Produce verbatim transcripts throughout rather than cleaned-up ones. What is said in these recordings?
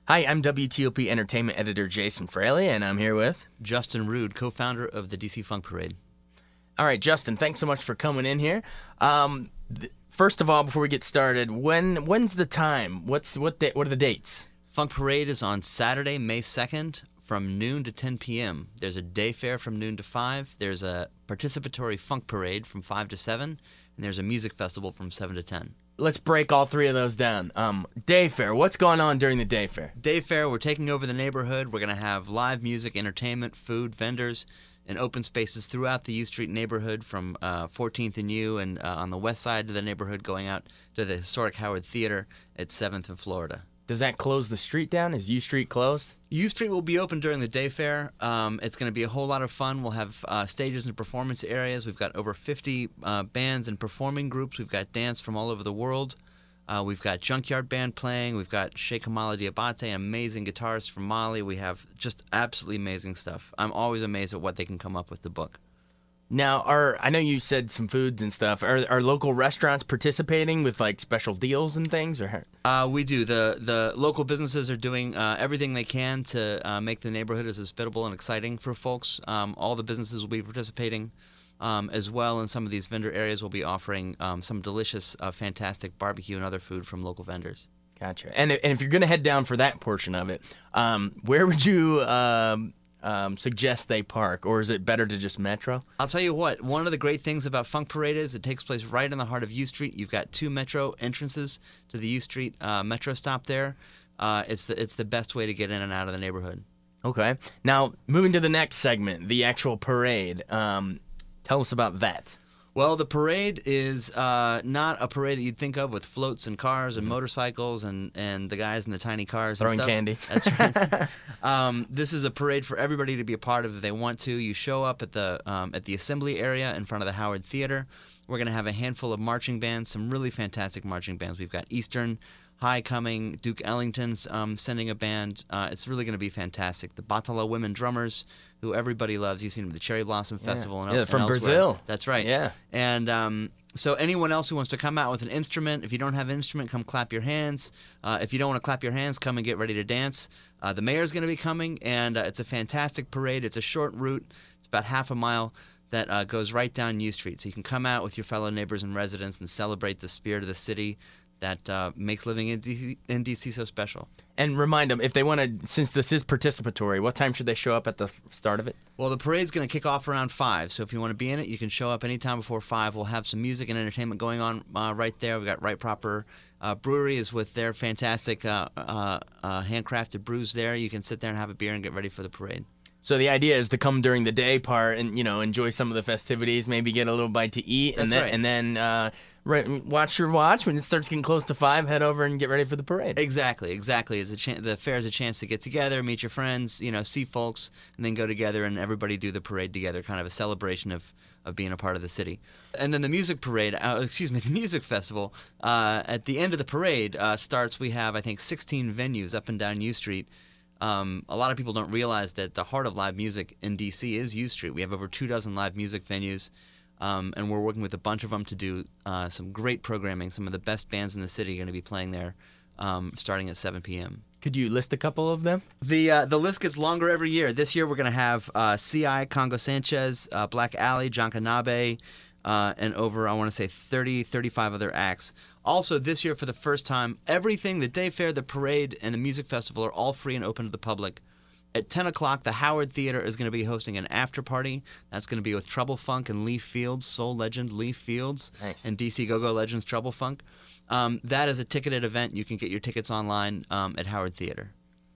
Hi, I'm W T O P Entertainment Editor Jason Fraley, and I'm here with... Justin Rude, co-founder of the D C Funk Parade. All right, Justin, thanks so much for coming in here. Um, th- first of all, before we get started, when when's the time? What's what da- What are the dates? Funk Parade is on Saturday, May second, from noon to ten p.m. There's a day fair from noon to five. There's a participatory funk parade from five to seven, and there's a music festival from seven to ten. Let's break all three of those down. Um, day fair. What's going on during the day fair? Day fair, we're taking over the neighborhood. We're going to have live music, entertainment, food, vendors, and open spaces throughout the U Street neighborhood from uh, fourteenth and U and uh, on the west side of the neighborhood going out to the historic Howard Theater at seventh and Florida. Does that close the street down? Is U Street closed? U Street will be open during the day fair. Um, it's going to be a whole lot of fun. We'll have uh, stages and performance areas. We've got over fifty uh, bands and performing groups. We've got dance from all over the world. Uh, we've got Junkyard Band playing. We've got Sheikh Kamala Diabate, an amazing guitarist from Mali. We have just absolutely amazing stuff. I'm always amazed at what they can come up with to book. Now, are I know you said some foods and stuff. Are are local restaurants participating with like special deals and things? Or uh, we do. the The local businesses are doing uh, everything they can to uh, make the neighborhood as hospitable and exciting for folks. Um, all the businesses will be participating um, as well. In some of these vendor areas, we'll be offering um, some delicious, uh, fantastic barbecue and other food from local vendors. Gotcha. And and if you're gonna head down for that portion of it, um, where would you? Um, Um, suggest they park, or is it better to just Metro? I'll tell you what, one of the great things about Funk Parade is it takes place right in the heart of U Street. You've got two Metro entrances to the U Street uh, Metro stop there. Uh, it's the it's the best way to get in and out of the neighborhood. Okay. Now, moving to the next segment, the actual parade. Um, tell us about that. Well, the parade is uh, not a parade that you'd think of with floats and cars and mm-hmm. motorcycles and, and the guys in the tiny cars throwing and stuff. candy. That's right. um, this is a parade for everybody to be a part of if they want to. You show up at the um, at the assembly area in front of the Howard Theater. We're going to have a handful of marching bands, some really fantastic marching bands. We've got Eastern High coming, Duke Ellington's um, sending a band. Uh, it's really going to be fantastic. The Batala women drummers, who everybody loves. You've seen them at the Cherry Blossom Festival. Yeah, and, yeah and from elsewhere. Brazil. That's right. Yeah. And um, so anyone else who wants to come out with an instrument, if you don't have an instrument, come clap your hands. Uh, if you don't want to clap your hands, come and get ready to dance. Uh, the mayor's going to be coming, and uh, it's a fantastic parade. It's a short route. It's about half a mile that uh, goes right down U Street. So you can come out with your fellow neighbors and residents and celebrate the spirit of the city that uh, makes living in D C, in D C so special. And remind them, if they want to, since this is participatory, what time should they show up at the start of it? Well, the parade's going to kick off around five, so if you want to be in it, you can show up anytime before five. We'll have some music and entertainment going on uh, right there. We've got Right Proper uh, Brewery is with their fantastic uh, uh, uh, handcrafted brews there. You can sit there and have a beer and get ready for the parade. So the idea is to come during the day part and, you know, enjoy some of the festivities, maybe get a little bite to eat, That's and then right. and then uh, re- watch your watch. When it starts getting close to five, head over and get ready for the parade. Exactly, exactly. It's a chan- the fair is a chance to get together, meet your friends, you know, see folks, and then go together and everybody do the parade together, kind of a celebration of, of being a part of the city. And then the music parade, uh, excuse me, the music festival, uh, at the end of the parade uh, starts, we have, I think, sixteen venues up and down U Street. Um, a lot of people don't realize that the heart of live music in D C is U Street. We have over two dozen live music venues, um, and we're working with a bunch of them to do uh, some great programming. Some of the best bands in the city are going to be playing there um, starting at seven p.m. Could you list a couple of them? The uh, the list gets longer every year. This year we're going to have uh, C I, Congo Sanchez, uh, Black Alley, John Kanabe, uh, and over, I want to say, thirty, thirty-five other acts. Also, this year, for the first time, everything, the day fair, the parade, and the music festival are all free and open to the public. At ten o'clock, the Howard Theater is going to be hosting an after party. That's going to be with Trouble Funk and Lee Fields, soul legend Lee Fields, nice. and D C Go-Go legends Trouble Funk. Um, that is a ticketed event. You can get your tickets online um, at Howard Theater.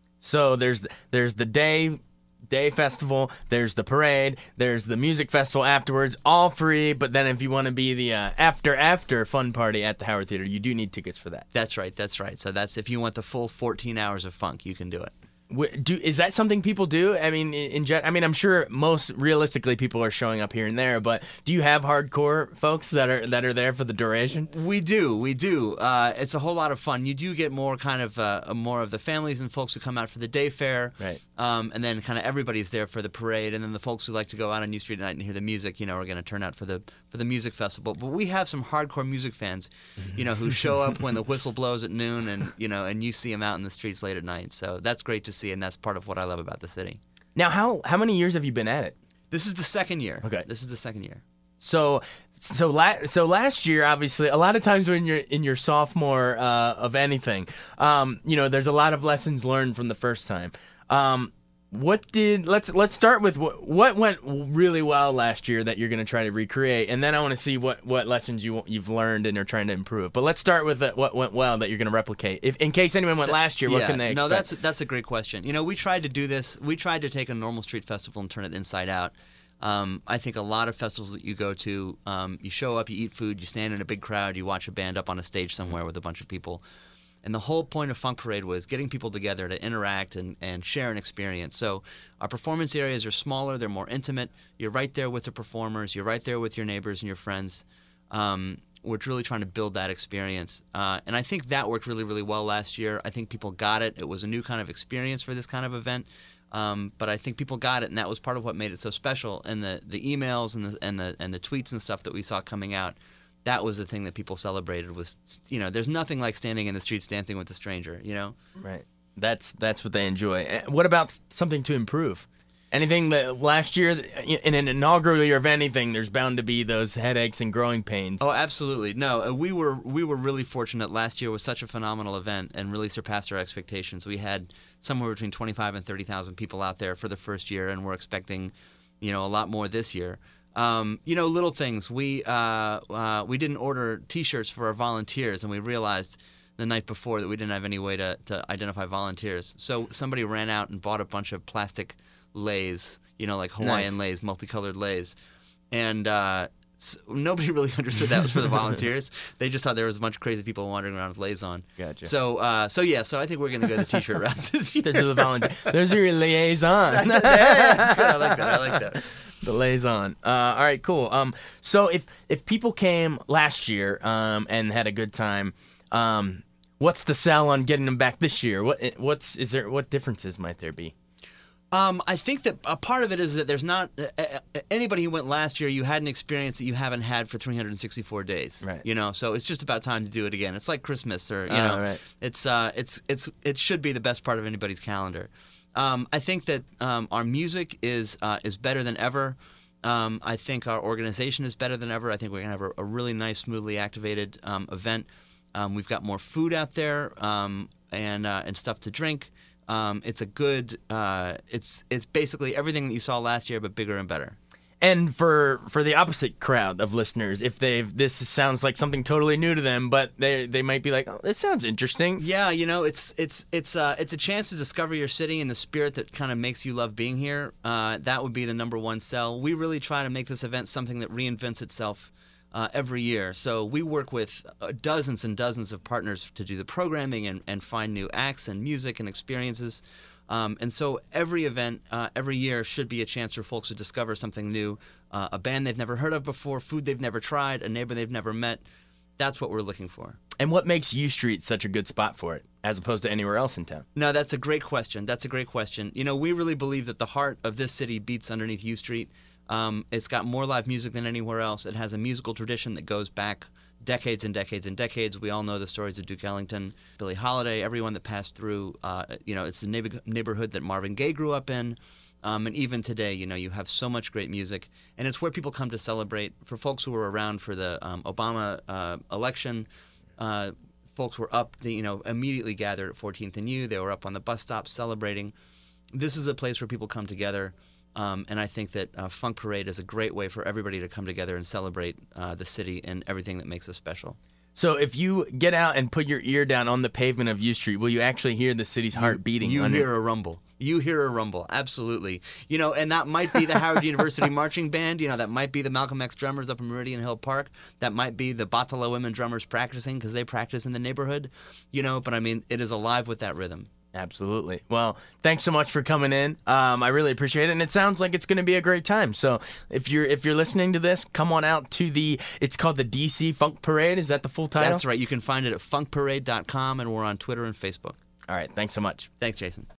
So there's there's the day day festival, there's the parade, there's the music festival afterwards, all free. But then if you want to be the uh, after after fun party at the Howard Theater, you do need tickets for that. That's right. That's right. So that's if you want the full fourteen hours of funk, you can do it. Wh- Do is that something people do? I mean, in, in gen- I mean, I'm sure most realistically people are showing up here and there, but do you have hardcore folks that are that are there for the duration? We do, we do. Uh, it's a whole lot of fun. You do get more kind of uh, more of the families and folks who come out for the day fair, Right. Um, and then kind of everybody's there for the parade, and then the folks who like to go out on U Street at night and hear the music, you know, are going to turn out for the for the music festival. But we have some hardcore music fans, you know, who show up when the whistle blows at noon, and you know, and you see them out in the streets late at night. So that's great to see, and that's part of what I love about the city. Now, how how many years have you been at it? This is the second year. Okay. This is the second year. So, so la- so last year, obviously, a lot of times when you're in your sophomore uh, of anything, um, you know, there's a lot of lessons learned from the first time. Um, what did let's let's start with what, what went really well last year that you're going to try to recreate, and then I want to see what, what lessons you you've learned and are trying to improve. But let's start with uh, what went well that you're going to replicate. If in case anyone went last year, what yeah, can they expect? No, that's that's a great question. You know, we tried to do this. We tried to take a normal street festival and turn it inside out. Um, I think a lot of festivals that you go to, um, you show up, you eat food, you stand in a big crowd, you watch a band up on a stage somewhere with a bunch of people. And the whole point of Funk Parade was getting people together to interact and, and share an experience. So our performance areas are smaller, they're more intimate. You're right there with the performers, you're right there with your neighbors and your friends. Um, we're really trying to build that experience. Uh, and I think that worked really, really well last year. I think people got it. It was a new kind of experience for this kind of event. Um, but I think people got it, and that was part of what made it so special. And the, the emails and the and the and the tweets and stuff that we saw coming out, that was the thing that people celebrated. Was, you know, there's nothing like standing in the streets dancing with a stranger. You know, Right. That's that's what they enjoy. Uh, What about something to improve? Anything that last year in an inaugural year of anything, there's bound to be those headaches and growing pains. Oh, absolutely. No, uh, we were we were really fortunate. Last year was such a phenomenal event and really surpassed our expectations. We had somewhere between twenty-five and thirty thousand people out there for the first year, and we're expecting, you know, a lot more this year. Um, you know, little things. We uh, uh, we didn't order T-shirts for our volunteers, and we realized the night before that we didn't have any way to, to identify volunteers. So somebody ran out and bought a bunch of plastic leis, you know, like Hawaiian Nice. leis, multicolored leis, and uh, s nobody really understood that was for the volunteers. They just thought there was a bunch of crazy people wandering around with leis on. Gotcha. So, uh, so yeah, so I think we're gonna go the T-shirt route this year. Those are the volunteer. Those are your liaison. That's it. Yeah, that's good. I like that. I like that. The liaison. Uh, all right, cool. Um, so if if people came last year um, and had a good time, um, what's the sell on getting them back this year? What what's is there? What differences might there be? Um, I think that a part of it is that there's not uh, uh, anybody who went last year. You had an experience that you haven't had for three hundred sixty-four days. Right. You know, so it's just about time to do it again. It's like Christmas, or you Oh, know, right. it's uh, it's it's it should be the best part of anybody's calendar. Um, I think that um, our music is uh, is better than ever. Um, I think our organization is better than ever. I think we're gonna have a, a really nice, smoothly activated um, event. Um, we've got more food out there um, and uh, and stuff to drink. Um, it's a good. Uh, it's it's basically everything that you saw last year, but bigger and better. And for for the opposite crowd of listeners, if they've this sounds like something totally new to them, but they they might be like, oh, this sounds interesting. Yeah, you know, it's it's it's uh, it's a chance to discover your city and the spirit that kind of makes you love being here. Uh, that would be the number one sell. We really try to make this event something that reinvents itself uh, every year. So we work with uh, dozens and dozens of partners to do the programming and, and find new acts and music and experiences. Um, and so every event, uh, every year should be a chance for folks to discover something new, uh, a band they've never heard of before, food they've never tried, a neighbor they've never met. That's what we're looking for. And what makes U Street such a good spot for it, as opposed to anywhere else in town? No, that's a great question. That's a great question. You know, we really believe that the heart of this city beats underneath U Street. Um, it's got more live music than anywhere else. It has a musical tradition that goes back decades and decades and decades. We all know the stories of Duke Ellington, Billie Holiday, everyone that passed through. Uh, you know, it's the neighbor- neighborhood that Marvin Gaye grew up in. Um, and even today, you know, you have so much great music. And it's where people come to celebrate. For folks who were around for the um, Obama uh, election, uh, folks were up, they, you know, immediately gathered at fourteenth and U. They were up on the bus stops celebrating. This is a place where people come together. Um, and I think that uh, Funk Parade is a great way for everybody to come together and celebrate uh, the city and everything that makes us special. So if you get out and put your ear down on the pavement of U Street, will you actually hear the city's heart beating? You under- hear a rumble. You hear a rumble. Absolutely. You know, and that might be the Howard University Marching Band. You know, that might be the Malcolm X drummers up in Meridian Hill Park. That might be the Batala women drummers practicing because they practice in the neighborhood. You know, but I mean, it is alive with that rhythm. Absolutely. Well, thanks so much for coming in. Um, I really appreciate it, and it sounds like it's going to be a great time. So if you're if you're listening to this, come on out to the. It's called the D C Funk Parade. Is that the full title? That's right. You can find it at funk parade dot com, and we're on Twitter and Facebook. All right. Thanks so much. Thanks, Jason.